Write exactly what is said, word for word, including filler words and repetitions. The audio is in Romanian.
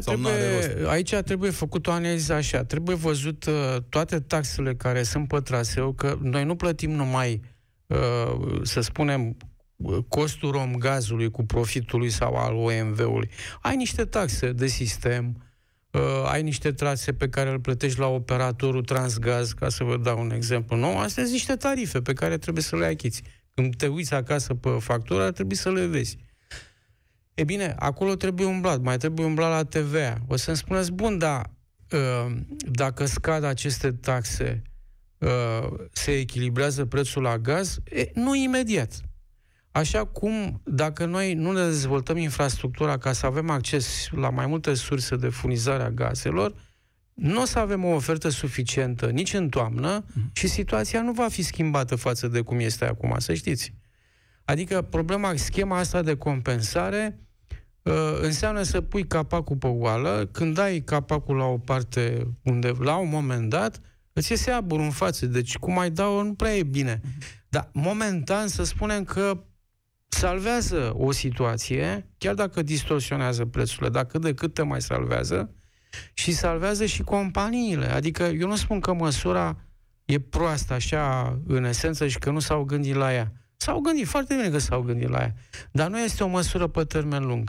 Trebuie, aici trebuie făcut o analiză așa, trebuie văzut uh, toate taxele care sunt pe traseu, că noi nu plătim numai, uh, să spunem, costul romgazului cu profitul lui sau al O M V-ului. Ai niște taxe de sistem, uh, ai niște taxe pe care îl plătești la operatorul Transgaz, ca să vă dau un exemplu. Nu? Astea sunt niște tarife pe care trebuie să le achiți. Când te uiți acasă pe factură, ar trebui să le vezi. E bine, acolo trebuie umblat, mai trebuie umblat la T V A. O să-mi spuneți, bun, dar uh, dacă scad aceste taxe, uh, se echilibrează prețul la gaz? E, nu imediat. Așa cum, dacă noi nu ne dezvoltăm infrastructura ca să avem acces la mai multe surse de furnizare a gazelor, nu o să avem o ofertă suficientă nici în toamnă și situația nu va fi schimbată față de cum este acum, să știți. Adică problema, schema asta de compensare uh, înseamnă să pui capacul pe oală, când dai capacul la o parte unde, la un moment dat, îți iese aburul în față. Deci cum ai dau nu prea e bine. Dar momentan să spunem că salvează o situație, chiar dacă distorsionează prețurile, dar cât de cât te mai salvează, și salvează și companiile. Adică eu nu spun că măsura e proastă așa în esență și că nu s-au gândit la ea. S-au gândit, foarte bine că s-au gândit la ea. Dar nu este o măsură pe termen lung.